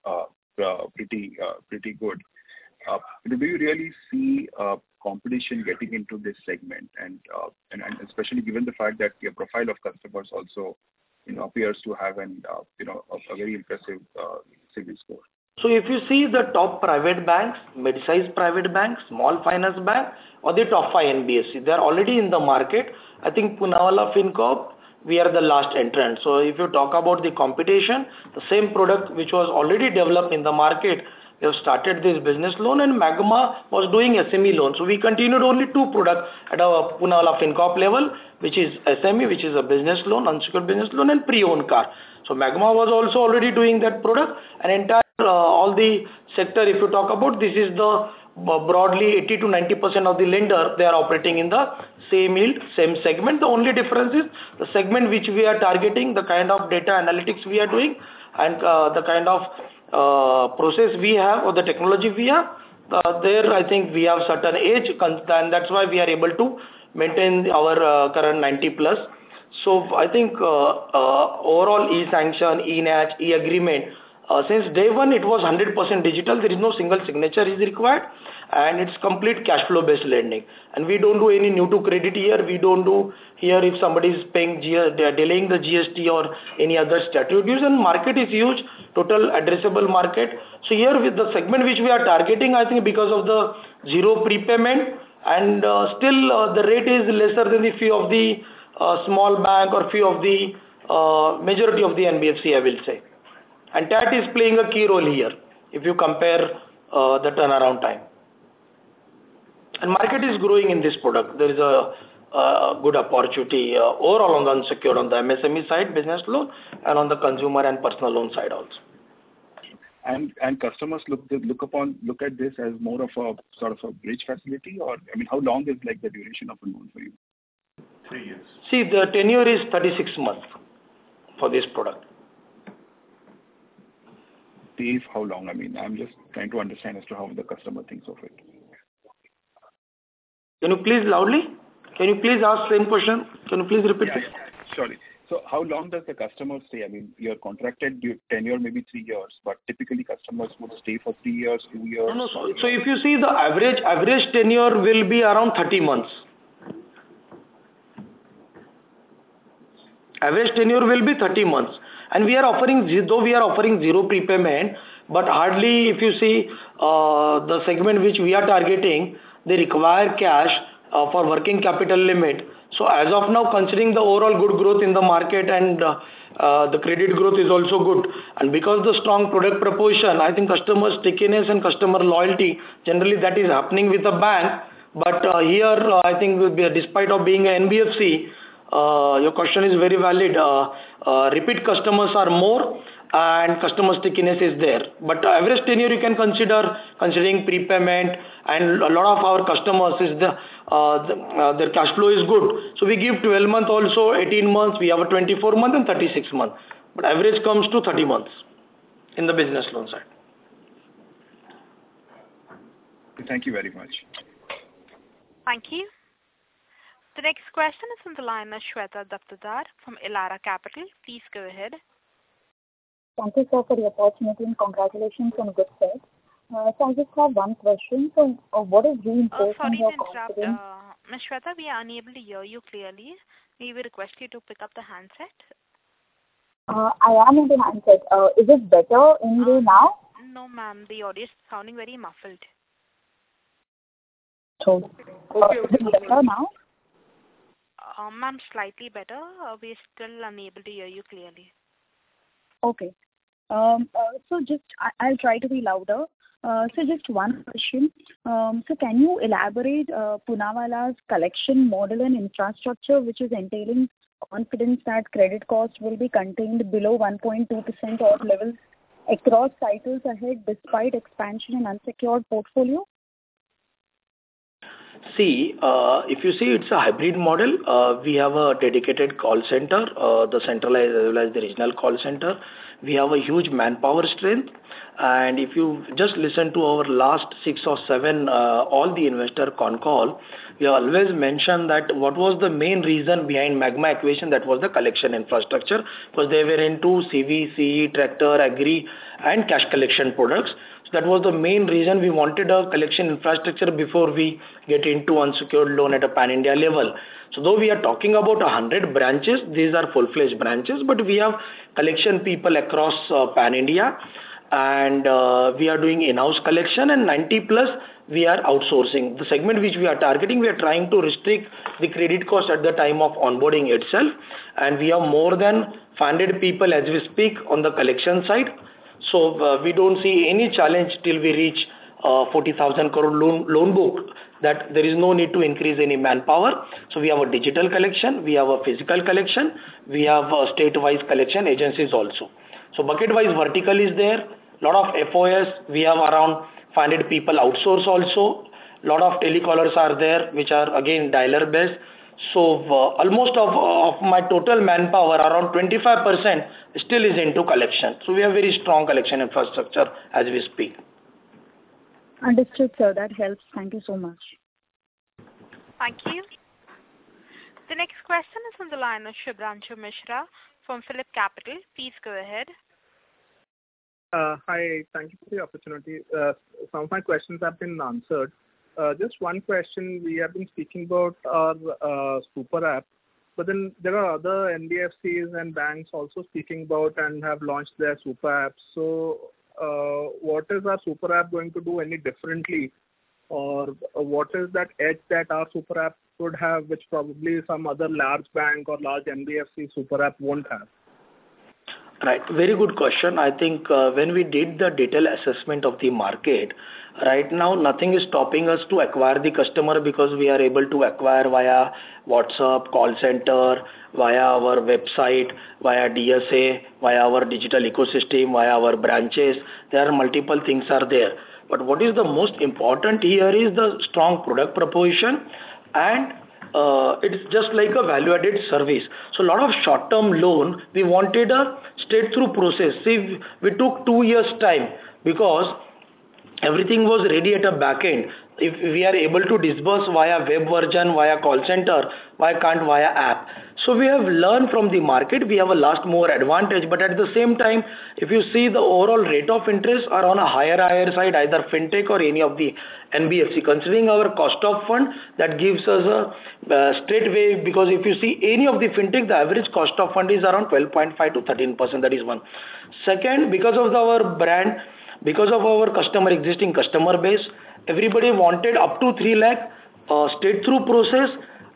pretty good, do you really see competition getting into this segment? And especially given the fact that your profile of customers also, appears to have a very impressive CIBIL score. So if you see the top private banks, mid-sized private banks, small finance bank, or the top 5 NBFC, they are already in the market. I think Poonawalla FinCorp, we are the last entrant. So if you talk about the competition, the same product which was already developed in the market, we have started this business loan, and Magma was doing SME loan. So we continued only 2 products at our Poonawalla FinCorp level, which is SME, which is a business loan, unsecured business loan, and pre-owned car. So Magma was also already doing that product, and entire all the sector, if you talk about, this is the broadly 80 to 90% of the lender, they are operating in the same yield, same segment. The only difference is the segment which we are targeting, the kind of data analytics we are doing, and the kind of process we have or the technology we have. There, I think we have certain edge, and that's why we are able to maintain our current 90 plus. So I think overall e-sanction, e-NACH, e-agreement, since day one it was 100% digital. There is no single signature is required, and it's complete cash flow based lending. And we don't do any new to credit here. We don't do here if somebody is paying they are delaying the GST or any other statute dues. And market is huge, total addressable market. So here with the segment which we are targeting, I think because of the zero prepayment, and still the rate is lesser than the few of the small bank or few of the majority of the NBFC, I will say. And that is playing a key role here if you compare the turnaround time. And market is growing in this product. There is a good opportunity overall on the unsecured, on the MSME side, business loan, and on the consumer and personal loan side also. And customers look at this as more of a sort of a bridge facility, or how long is like the duration of a loan for you? 3 years. See, the tenure is 36 months for this product. How long? I'm just trying to understand as to how the customer thinks of it. Can you please loudly? Can you please ask same question? Can you please repeat it? Yeah, surely. So how long does the customer stay? Your contracted tenure may be 3 years, but typically customers would stay for 3 years, 2 years. No. So if you see the average tenure will be around 30 months. Average tenure will be 30 months. And we are offering zero prepayment, but hardly if you see the segment which we are targeting, they require cash for working capital limit. So as of now, considering the overall good growth in the market and the credit growth is also good, and because the strong product proposition, I think customer stickiness and customer loyalty, generally that is happening with the bank. But here, I think despite of being an NBFC, your question is very valid. Repeat customers are more and customer stickiness is there. But average tenure you can consider, considering prepayment, and a lot of our customers is their cash flow is good. So we give 12 months also, 18 months, we have a 24 month and 36 month. But average comes to 30 months in the business loan side. Thank you very much. Thank you. The next question is from the line of Shweta Daptardar from Elara Capital. Please go ahead. Thank you, sir, for the opportunity and congratulations on a good set. So I just have one question. So what is reinforcing your confidence? Sorry to interrupt. Ms. Shweta, we are unable to hear you clearly. We will request you to pick up the handset. I am in the handset. Is it better anyway now? No, ma'am. The audio is sounding very muffled. So, is it better now? Ma'am, slightly better. We are still unable to hear you clearly. Okay. So just, I'll try to be louder. So just one question. So can you elaborate Poonawala's collection model and infrastructure, which is entailing confidence that credit cost will be contained below 1.2% odd levels across cycles ahead despite expansion in unsecured portfolio? See, if you see it's a hybrid model, we have a dedicated call center, the centralized as well as the regional call center. We have a huge manpower strength, and if you just listen to our last 6 or 7, all the investor con call, we always mention that what was the main reason behind Magma acquisition, that was the collection infrastructure, because they were into CV, CE, tractor, agri and cash collection products. That was the main reason we wanted a collection infrastructure before we get into unsecured loan at a pan-India level. So though we are talking about 100 branches, these are full-fledged branches, but we have collection people across pan-India, and we are doing in-house collection, and 90 plus we are outsourcing. The segment which we are targeting, we are trying to restrict the credit cost at the time of onboarding itself, and we have more than 500 people as we speak on the collection side. So we don't see any challenge till we reach 40,000 crore loan book, that there is no need to increase any manpower. So we have a digital collection, we have a physical collection, we have a state-wise collection agencies also. So bucket-wise vertical is there, lot of FOS, we have around 500 people outsource also, lot of telecallers are there, which are again dialer based. So almost of my total manpower, around 25% still is into collection. So we have very strong collection infrastructure as we speak. Understood, sir. That helps. Thank you so much. Thank you. The next question is from the line of Shubhranshu Mishra from Phillip Capital. Please go ahead. Hi, thank you for the opportunity. Some of my questions have been answered. Just one question. We have been speaking about our super app, but then there are other NBFCs and banks also speaking about and have launched their super apps. So what is our super app going to do any differently, or what is that edge that our super app would have, which probably some other large bank or large NBFC super app won't have? Right. Very good question. I think when we did the detailed assessment of the market, right now nothing is stopping us to acquire the customer, because we are able to acquire via WhatsApp, call center, via our website, via DSA, via our digital ecosystem, via our branches. There are multiple things are there. But what is the most important here is the strong product proposition, and it's just like a value-added service. So a lot of short-term loan, we wanted a straight-through process. See, we took 2 years time because everything was ready at a back end. If we are able to disburse via web version, via call center, why can't via app? So we have learned from the market. We have a last more advantage, but at the same time, if you see the overall rate of interest are on a higher side, either fintech or any of the NBFC. Considering our cost of fund, that gives us a straight way, because if you see any of the fintech, the average cost of fund is around 12.5 to 13%. That is one. Second, because of our brand, because of our existing customer base, everybody wanted up to 3 lakh straight through process,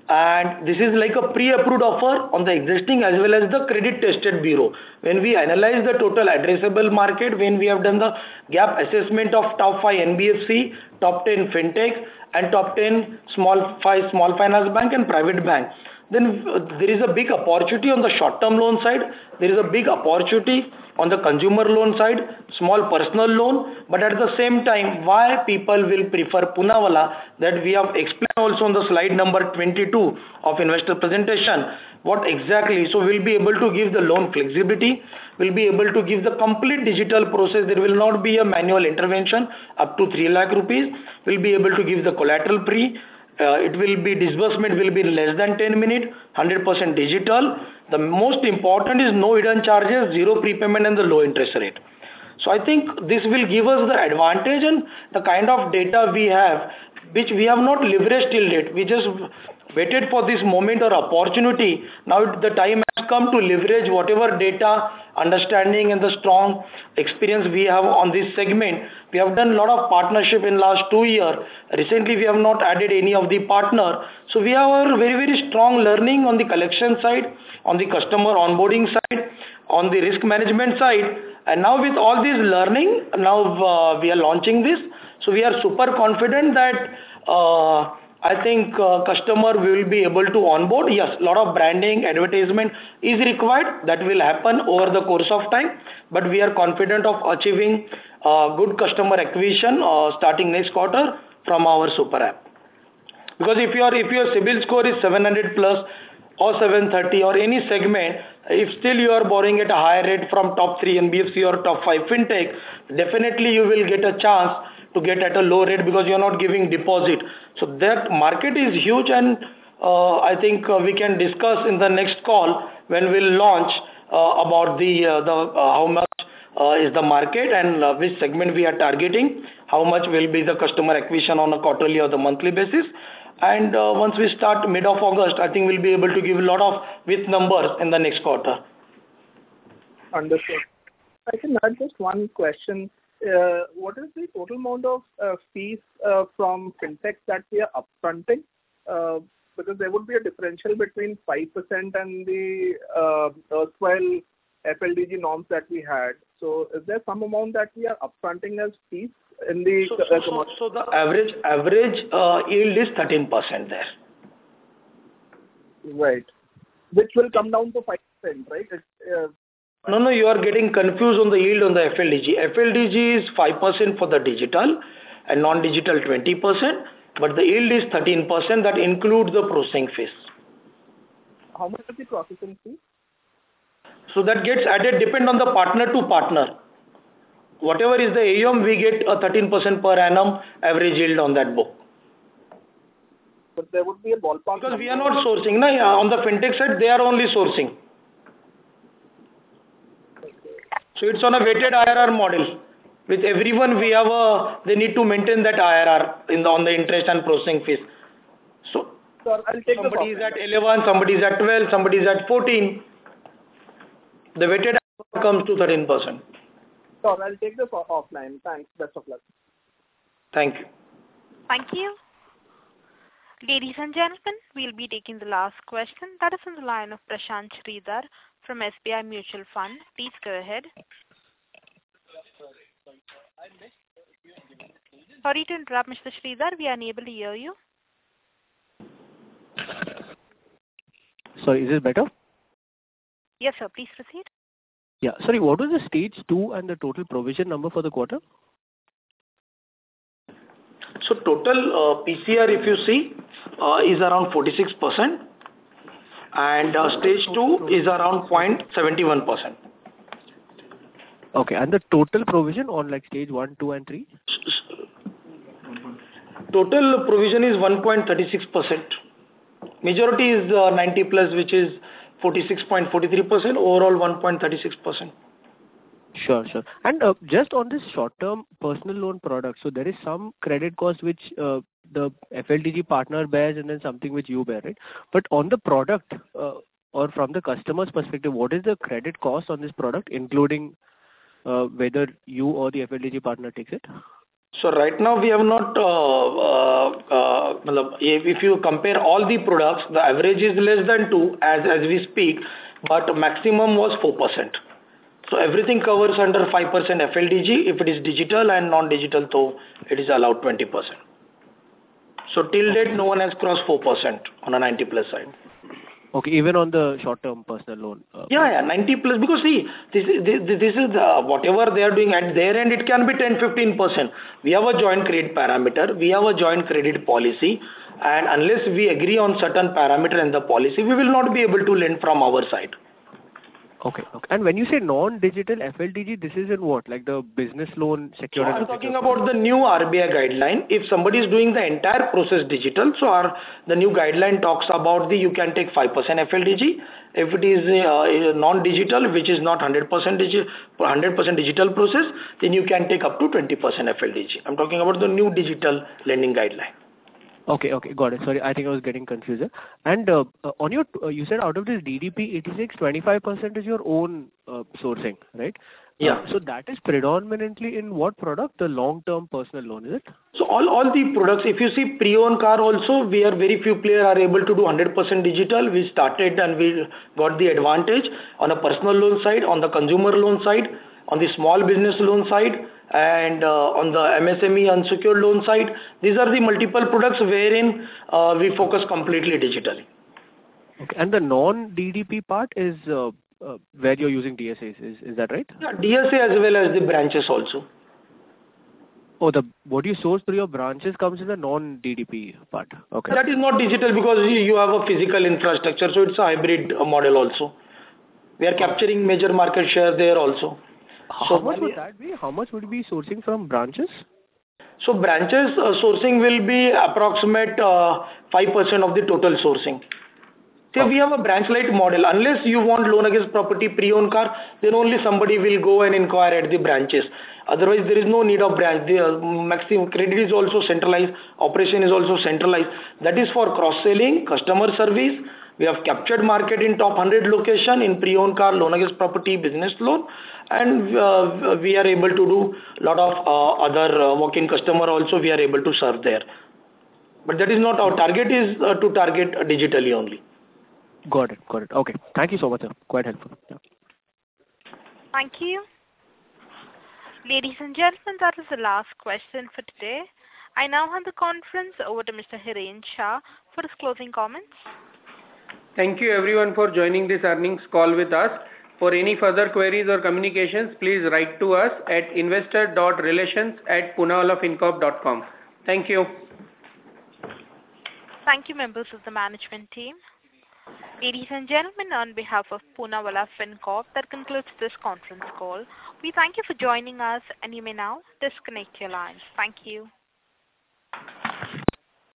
and this is like a pre-approved offer on the existing as well as the credit tested bureau. When we analyze the total addressable market, when we have done the gap assessment of top 5 NBFC, top 10 fintech, and top 10 small finance bank and private bank, then there is a big opportunity on the short-term loan side. There is a big opportunity on the consumer loan side, small personal loan, but at the same time, why people will prefer Poonawalla, that we have explained also on the slide number 22 of investor presentation, what exactly. So we'll be able to give the loan flexibility, we'll be able to give the complete digital process. There will not be a manual intervention up to 3 lakh rupees. We'll be able to give the collateral free. It will be disbursement will be less than 10 minutes, 100% digital. The most important is no hidden charges, zero prepayment and the low interest rate. So I think this will give us the advantage, and the kind of data we have, which we have not leveraged till date. We just waited for this moment or opportunity. Now the time has come to leverage whatever data, understanding and the strong experience we have on this segment. We have done a lot of partnership in last 2 years. Recently we have not added any of the partner. So we have a very, very strong learning on the collection side, on the customer onboarding side, on the risk management side. And now with all this learning, now we are launching this. So we are super confident that I think customer will be able to onboard. Yes, a lot of branding, advertisement is required. That will happen over the course of time. But we are confident of achieving good customer acquisition starting next quarter from our super app. Because if your CIBIL score is 700 plus or 730 or any segment, if still you are borrowing at a higher rate from top 3 NBFC or top 5 fintech, definitely you will get a chance to get at a low rate because you are not giving deposit. So that market is huge, and I think we can discuss in the next call when we'll launch about the how much is the market and which segment we are targeting, how much will be the customer acquisition on a quarterly or the monthly basis. And once we start mid of August, I think we'll be able to give a lot of with numbers in the next quarter. Understood. I can add just one question. What is the total amount of fees from fintechs that we are upfronting? Because there would be a differential between 5% and the erstwhile FLDG norms that we had. So is there some amount that we are upfronting as fees in the so the average yield is 13% there. Right. Which will come down to 5%, right? No, you are getting confused on the yield on the FLDG. FLDG is 5% for the digital and non-digital 20%, but the yield is 13%. That includes the processing fees. How much is the processing fee? So that gets added, depend on the partner to partner. Whatever is the AUM, we get a 13% per annum average yield on that book. But there would be a ballpark. Because we are not sourcing. On the fintech side, they are only sourcing. So it's on a weighted IRR model. With everyone, they need to maintain that IRR on the interest and processing fees. So I'll take somebody is at 11, somebody is at 12, somebody is at 14. The weighted IRR comes to 13%. Sure, I'll take this offline. Thanks. Best of luck. Thank you. Thank you. Ladies and gentlemen, we'll be taking the last question. That is on the line of Prashant Sridhar from SBI Mutual Fund. Please go ahead. Sorry to interrupt, Mr. Sridhar. We are unable to hear you. Sorry, is it better? Yes, sir. Please proceed. Yeah. Sorry, what was the stage 2 and the total provision number for the quarter? So total PCR, if you see, is around 46%, and stage 2 is around 0.71%. Okay, and the total provision on like stage 1, 2 and 3? Total provision is 1.36%. Majority is 90 plus, which is 46.43%, overall 1.36%. Sure. And just on this short-term personal loan product, so there is some credit cost which the FLDG partner bears and then something which you bear, right? But on the product or from the customer's perspective, what is the credit cost on this product, including whether you or the FLDG partner takes it? So right now we have not, if you compare all the products, the average is less than 2 as we speak, but maximum was 4%. So everything covers under 5% FLDG. If it is digital and non-digital, so it is allowed 20%. So till date, no one has crossed 4% on a 90 plus side. Okay, even on the short-term personal loan. 90 plus, because see, this is whatever they are doing at their end, it can be 10-15%. We have a joint credit parameter, we have a joint credit policy, and unless we agree on certain parameter in the policy, we will not be able to lend from our side. Okay. And when you say non-digital FLDG, this is in what? Like the business loan secured? So I'm talking about the new RBI guideline. If somebody is doing the entire process digital, so the new guideline talks about you can take 5% FLDG. If it is non-digital, which is not 100% digital process, then you can take up to 20% FLDG. I'm talking about the new digital lending guideline. Okay, got it. Sorry, I think I was getting confused. And on your, you said out of this DDP 86, 25% is your own sourcing, right? Yeah. So that is predominantly in what product? The long-term personal loan, is it? So all the products, if you see pre-owned car also, we are very few players are able to do 100% digital. We started and we got the advantage on a personal loan side, on the consumer loan side, on the small business loan side, and on the MSME unsecured loan side. These are the multiple products wherein we focus completely digitally. Okay. And the non-DDP part is where you're using DSAs, is that right? Yeah, DSA as well as the branches also. Oh, what you source through your branches comes in the non-DDP part. Okay. That is not digital because you have a physical infrastructure, so it's a hybrid model also. We are capturing major market share there also. How much would that be? How much would you be sourcing from branches? So branches sourcing will be approximate 5% of the total sourcing. So we have a branch-light model. Unless you want loan against property pre-owned car, then only somebody will go and inquire at the branches. Otherwise, there is no need of branch. The maximum credit is also centralized. Operation is also centralized. That is for cross-selling, customer service. We have captured market in top 100 location in pre-owned car, loan against property, business loan, and we are able to do a lot of other walk-in customer also we are able to serve there. But that is not our target, is to target digitally only. Got it. Okay. Thank you so much, sir. Quite helpful. Yeah. Thank you. Ladies and gentlemen, that is the last question for today. I now hand the conference over to Mr. Hiren Shah for his closing comments. Thank you everyone for joining this earnings call with us. For any further queries or communications, please write to us at investor.relations@poonawalafincorp.com. Thank you. Thank you, members of the management team. Ladies and gentlemen, on behalf of Poonawalla Fincorp, that concludes this conference call. We thank you for joining us, and you may now disconnect your lines. Thank you.